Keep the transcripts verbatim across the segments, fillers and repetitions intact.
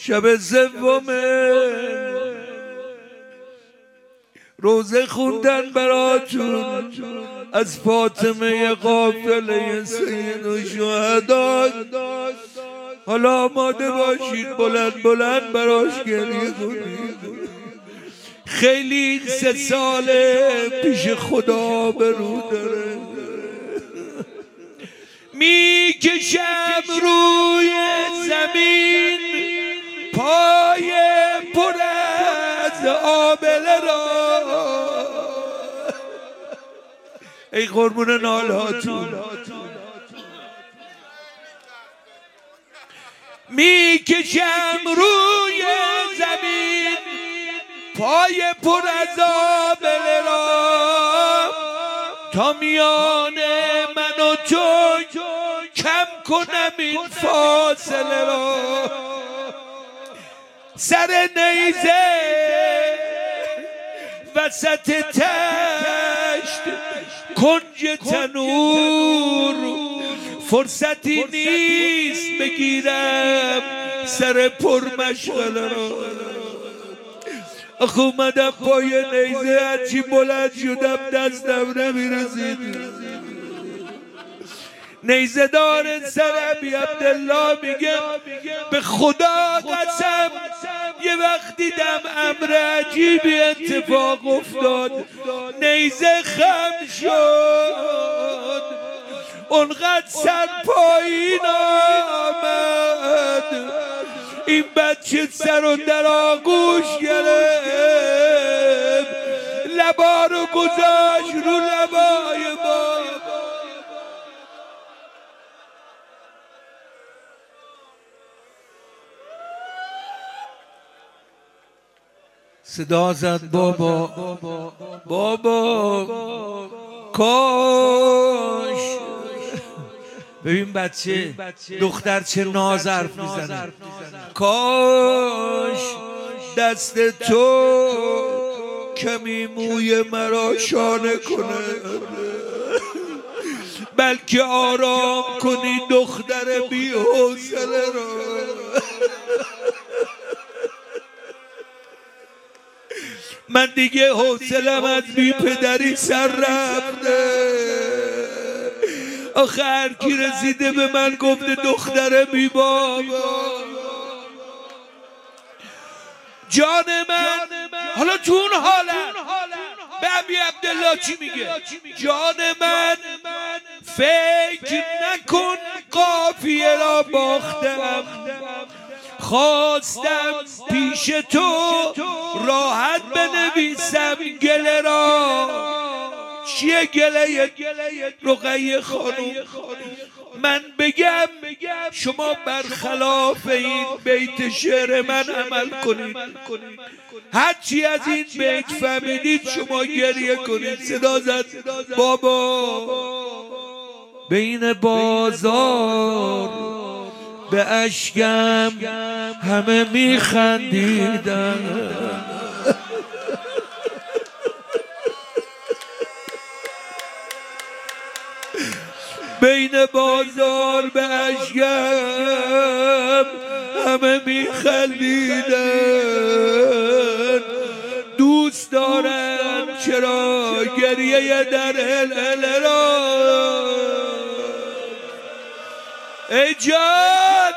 شب سوم روزه خوندن براتون از فاطمه قافله سید الشهدا. حالا آماده باشید بلند بلند براش گریه کنید. خیلی این سه ساله پیش خدا برو داره. میکشم روی زمین پای پر از آبله را. ای قربون نالهاتون. میکشم روی زمین پای پر از آبله را تا میان من و تو کم کنم این فاصله را. سر نیزه وسط تشت کنج تنور فرصتی نیست بگیرم سر پر مشغله را. آخ اومدم پای نیزه هرچی بلند شدم دستم نمیرسید. نیزه دار سر ابی عبدالله میگه به خدا قسم یه وقت دیدم امر عجیبی اتفاق افتاد. نیزه خم شد اونقدر سر پایین آمد این بچه سر و در آغوش گرفت لبا رو گذاشت رو لبای ما. صدا زد بابا بابا کاش. ببین بچه دختر چه ناز حرف میزنه. کاش دست تو کمی موی مرا شانه کنه بلکه آرام کنی دختر بی حوصله را. من دیگه حوصله‌ام از بی پدری سر رفته. آخه هر کی رسیده به من گفته دختر بی بابا. جان من حالا تو اون حالم به ابی عبدالله چی میگه؟ جان من فکر نکن قافیه را باختم خواستم پیش تو راحت بنویسم گله را. چیه گله رقیه خانوم؟ من بگم شما برخلاف این بیت شعر من عمل کنید. هرچی از این بیت فهمیدید شما گریه کنید. صدا زد بابا. بین بازار به اشکم همه میخندیدن. بین بازار به اشکم همه میخندیدن. دوست دارم چرا گریه در هلهله را. ای جان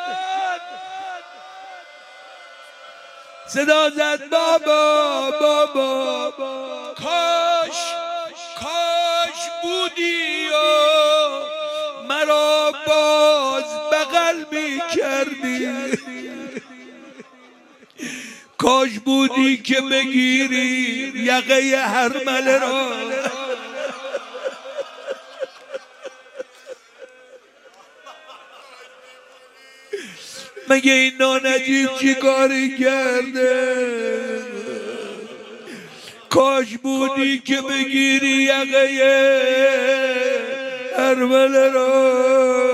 صدا زد بابا بابا کاش کاش بودی و مرا باز بغل می کردی. کاش بودی که بگیری یقه هرمله را. مگه این نانجیب چی کاری کرده؟ کاش بودی که بگیری یقه هرمله را.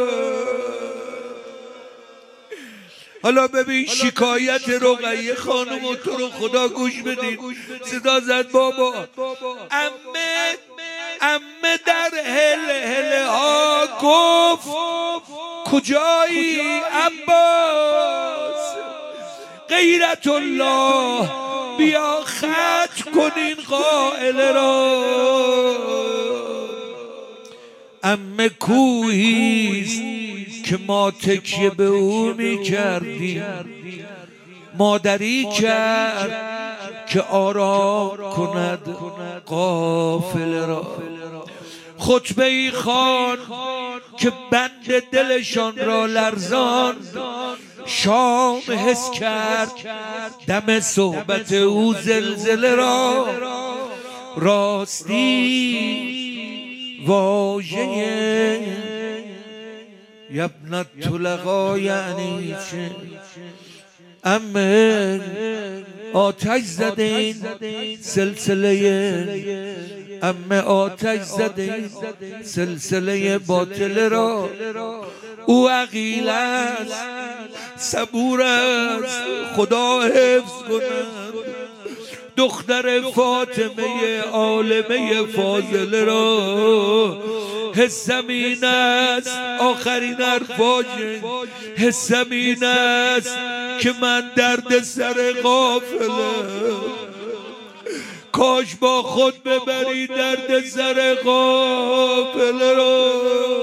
حالا ببین شکایت رقیه خانم و تو رو خدا گوش بدید. صدا زد بابا امه امه در هل هله ها گفت کجایی عباس؟ غیرت الله بیا خط کنین قائل را. عمه کوهیست که ما تکیه به او می کردیم، مادری کرد که آرام کند قافله را. خطبه ای خوان که بند دلشان را لرزاند، شام حس کرد دم صحبت او زلزله را. راستی واژه یبنت طلقا یعنی چه؟ امه آتش زده این سلسله، امه آتش زده این سلسله باطل را. او عقیل است، صبور است، خدا حفظ کند دختر فاطمه عالمه فاضله را. حسم این است، آخرین حرفاشه، حسم این است که من درد سر غافله. کاش با خود ببری درد سر غافله را.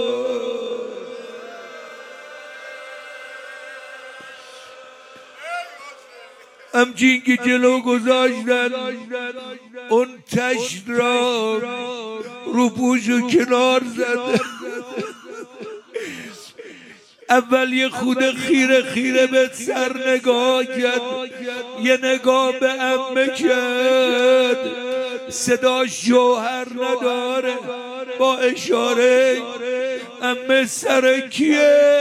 همچین که جلو گذاشتن اون تشت را رو پوش و کنار زده. اول یه خود خیره خیره به سر نگاه کرد، یه نگاه به عمه کرد، صداش جوهر نداره، با اشاره عمه سر کیه؟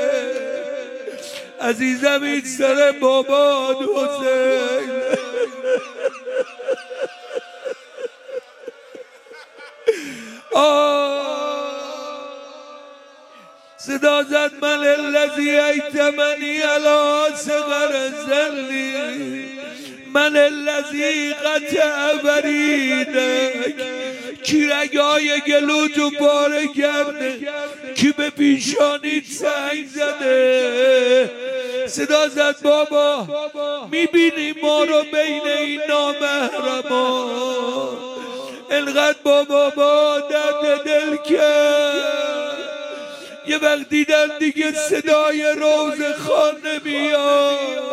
عزیزم این سر بابا حسین. صدا زد من الذی ایتمنی علی صغر ذلی، من الذی قطع بریدک. کی رگای گلو تو پاره کرده، کی به پیشانیت سنگ زده. صدا زد بابا میبینی ما رو بین این نامحرمان، انقدر با بابا درد دل کرد. یه وقت دیدم دیگه صدای روز خان نمیاد،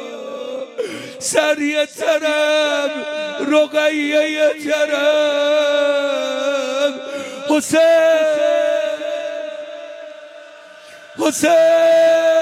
سر یه طرف رقیه یه طرف. حسین حسین